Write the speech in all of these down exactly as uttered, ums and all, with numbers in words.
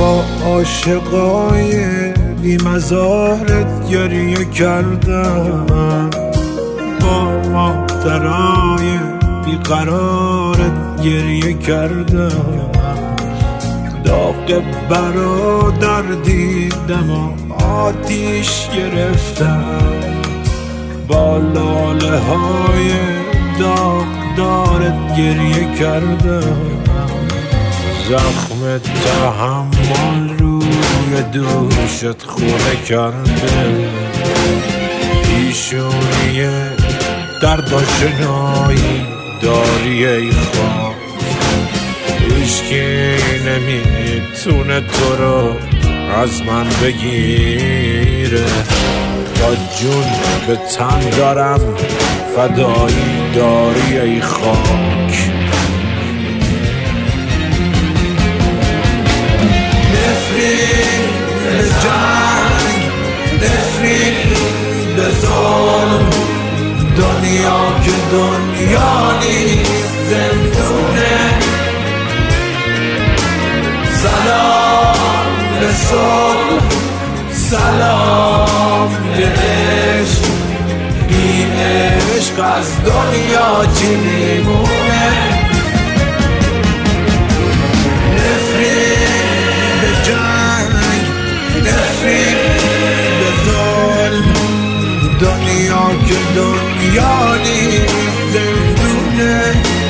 با عاشقای بی مزارت گریه کردم، با مادرای بیقرارت گریه کردم، داغ برادر دیدم و آتیش گرفتم، با لاله های داغ دارت گریه کردم، زخم تحمل روی دوشت خونه کرده، پیشونی درد آشنایی داری ای خواهد، هیچکی نمیتونه تو رو از من بگیره، تا جون به تن دارم فدایی داری ای خاک. نفرین به جنگ، نفرین به ظلم، دنیا که دنیا نیست زندونه، سلام به صلح، سلام به عشق، بی عشق از دنیا چی میمونه؟ نفرین به جنگ، نفرین به ظلم، دنیا که دنیا نیست زندونه،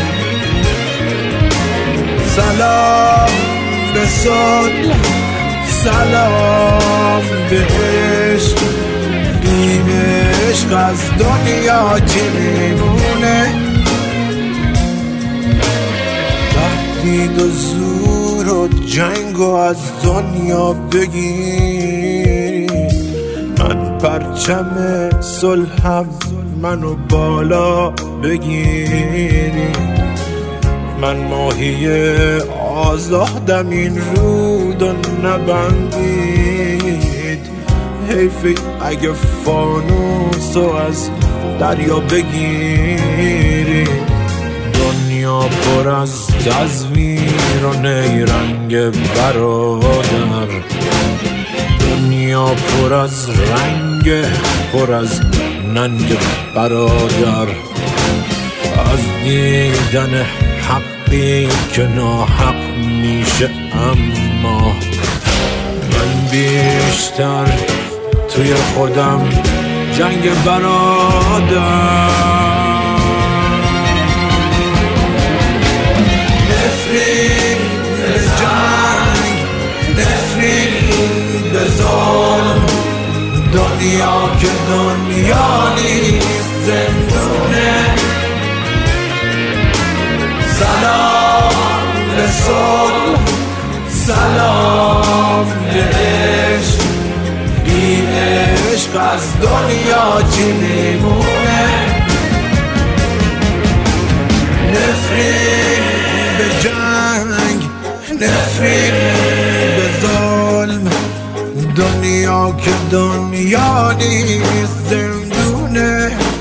سلام به صلح، سلام به عشق، بی عشق از دنیا چی میمونه؟ تهدید و زور و جنگ و از دنیا بگیری، من پرچم صلحم منو بالا بگیری، من ماهی آزادم این رود و نبندید، حیفی اگه فانوسو از دریا بگیری، دنیا پر از تزویر و نیرنگ برادر، دنیا پر از رنگ، پر از ننگ برادر، از دیدن حقی که ناحق میشه، اما من بیشتر توی خودم جنگ برادر. نفرین به جنگ، نفرین به ظلم، دنیا که دنیا نیست زندونه، سلام به صلح، سلام به عشق، بی عشق از دنیا چی میمونه؟ نفرین به جنگ، نفرین به ظلم، دنیا که دنیا نیست زندونه،